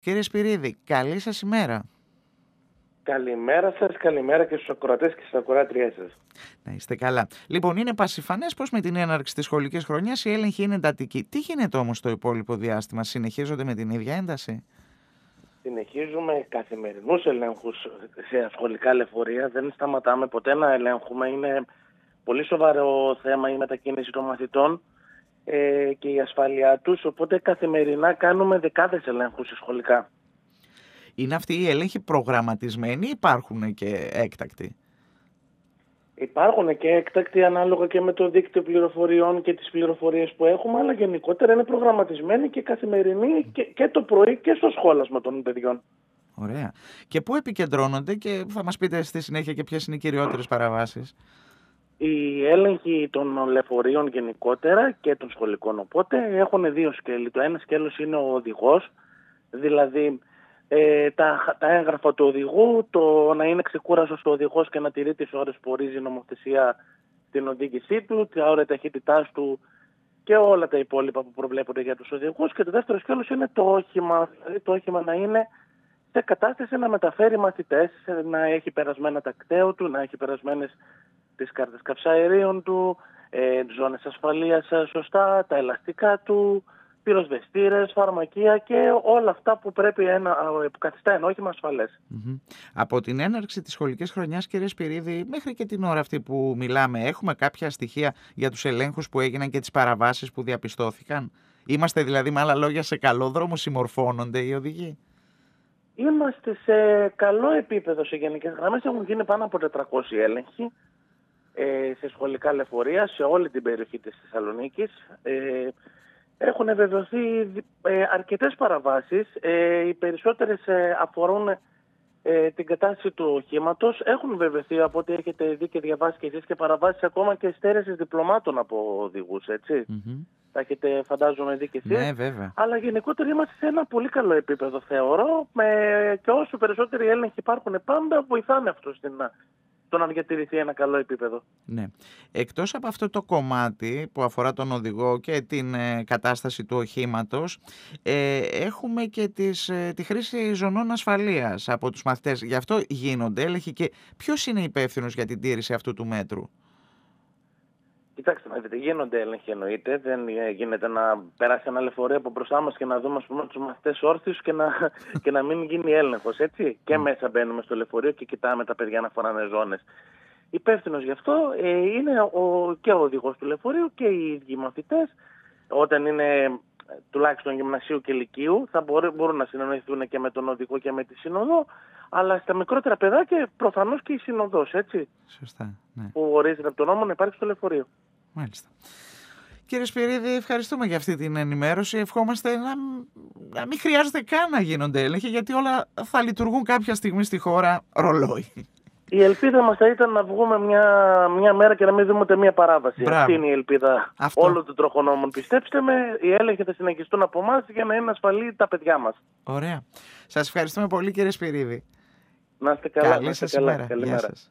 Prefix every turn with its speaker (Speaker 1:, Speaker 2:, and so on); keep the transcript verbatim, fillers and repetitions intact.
Speaker 1: Κύριε Σπυρίδη, καλή σας ημέρα.
Speaker 2: Καλημέρα σας, καλημέρα και στους ακροατές και στις ακροάτριές σας.
Speaker 1: Να είστε καλά. Λοιπόν, είναι πασιφανές πως με την έναρξη της σχολικής χρονιάς η έλεγχη είναι εντατική. Τι γίνεται όμως στο υπόλοιπο διάστημα, συνεχίζονται με την ίδια ένταση?
Speaker 2: Συνεχίζουμε καθημερινούς ελέγχους σε σχολικά λεωφορεία, δεν σταματάμε ποτέ να ελέγχουμε. Είναι πολύ σοβαρό θέμα η μετακίνηση των μαθητών ε, και η ασφάλειά τους, οπότε καθημερινά κάνουμε δεκάδες ελέγχους σε σχολικά.
Speaker 1: Είναι αυτοί οι έλεγχοι προγραμματισμένοι ή υπάρχουν και έκτακτοι?
Speaker 2: Υπάρχουν και έκτακτοι ανάλογα και με το δίκτυο πληροφοριών και τις πληροφορίες που έχουμε, αλλά γενικότερα είναι προγραμματισμένοι και καθημερινοί και, και το πρωί και στο σχόλασμα των παιδιών.
Speaker 1: Ωραία. Και πού επικεντρώνονται και θα μας πείτε στη συνέχεια και ποιες είναι οι κυριότερες παραβάσεις?
Speaker 2: Οι έλεγχοι των λεωφορείων γενικότερα και των σχολικών οπότε έχουν δύο σκέλη. Το ένα σκέλος είναι ο οδηγός, δηλαδή ε, τα, τα έγγραφα του οδηγού, το να είναι ξεκούραστος ο οδηγός και να τηρεί τις ώρες που ορίζει η νομοθεσία στην οδήγησή του, τα ώρες ταχύτητάς του και όλα τα υπόλοιπα που προβλέπονται για τους οδηγούς. Και το δεύτερο σκέλος είναι το όχημα, δηλαδή το όχημα να είναι σε κατάσταση να μεταφέρει μαθητές, να έχει περασμένα τα κταίο του, να έχει περασμένες τις κάρτες καυσαερίων του, ε, ζώνες ασφαλείας σωστά, τα ελαστικά του, πυροσβεστήρες, φαρμακεία και όλα αυτά που πρέπει ένα, που καθιστά ένα όχημα ασφαλές.
Speaker 1: Mm-hmm. Από την έναρξη της σχολικής χρονιάς, κύριε Σπυρίδη, μέχρι και την ώρα αυτή που μιλάμε, έχουμε κάποια στοιχεία για τους ελέγχους που έγιναν και τις παραβάσεις που διαπιστώθηκαν? Είμαστε δηλαδή, με άλλα λόγια, σε καλό δρόμο, συμμορφώνονται οι οδηγοί?
Speaker 2: Είμαστε σε καλό επίπεδο σε γενικές γραμμές, έχουν γίνει πάνω από τετρακόσιοι έλεγχοι ε, σε σχολικά λεωφορεία σε όλη την περιοχή της Θεσσαλονίκης. Ε, έχουν βεβαιωθεί ε, αρκετές παραβάσεις, ε, οι περισσότερες ε, αφορούν ε, την κατάσταση του οχήματος. Έχουν βεβαιωθεί, από ό,τι έχετε δει και διαβάσει και εσείς, και παραβάσεις ακόμα και στέρεσης διπλωμάτων από οδηγούς, έτσι. Mm-hmm. Τα έχετε, φαντάζομαι, δει και εσείς.
Speaker 1: Ναι, βέβαια.
Speaker 2: Αλλά γενικότερα είμαστε σε ένα πολύ καλό επίπεδο, θεωρώ, με, και όσο περισσότεροι έλεγχοι υπάρχουν πάντα, βοηθάνε αυτό στην, το να διατηρηθεί ένα καλό επίπεδο.
Speaker 1: Ναι. Εκτός από αυτό το κομμάτι που αφορά τον οδηγό και την ε, κατάσταση του οχήματος, ε, έχουμε και τις, ε, τη χρήση ζωνών ασφαλείας από τους μαθητές. Γι' αυτό γίνονται έλεγχοι. Και ποιος είναι υπεύθυνος για την τήρηση αυτού του μέτρου?
Speaker 2: Κοιτάξτε, να δείτε, γίνονται έλεγχοι, εννοείται. Δεν γίνεται να περάσει ένα λεωφορείο από μπροστά μας και να δούμε, ας πούμε, τους μαθητές όρθιους και να, και να μην γίνει έλεγχος, έτσι. Και μέσα μπαίνουμε στο λεωφορείο και κοιτάμε τα παιδιά να φοράνε ζώνες. Υπεύθυνος γι' αυτό ε, είναι ο, και ο οδηγός του λεωφορείου και οι ίδιοι μαθητές. Όταν είναι τουλάχιστον γυμνασίου και λυκείου, θα μπορούν, μπορούν να συνεννοηθούν και με τον οδηγό και με τη συνοδό. Αλλά στα μικρότερα παιδάκια προφανώς και η συνοδός, έτσι.
Speaker 1: Σωστά, ναι.
Speaker 2: Που ορίζεται από τον νόμο να υπάρχει στο λεωφορείο.
Speaker 1: Μάλιστα. Κύριε Σπυρίδη, ευχαριστούμε για αυτή την ενημέρωση. Ευχόμαστε να, να μην χρειάζεται καν να γίνονται έλεγχοι, γιατί όλα θα λειτουργούν κάποια στιγμή στη χώρα ρολόι.
Speaker 2: Η ελπίδα μας θα ήταν να βγούμε μια, μια μέρα και να μην δούμε ούτε μια παράβαση.
Speaker 1: Μπράβο.
Speaker 2: Αυτή είναι η ελπίδα
Speaker 1: Αυτό.
Speaker 2: όλων των τροχονόμων. Πιστέψτε με, οι έλεγχοι θα συνεχιστούν από εμάς για να είναι ασφαλή τα παιδιά μας.
Speaker 1: Ωραία. Σας ευχαριστούμε πολύ, κύριε Σπυρίδη.
Speaker 2: Να είστε καλά.
Speaker 1: Καλή σας ημέρα.
Speaker 2: Καλημέρα.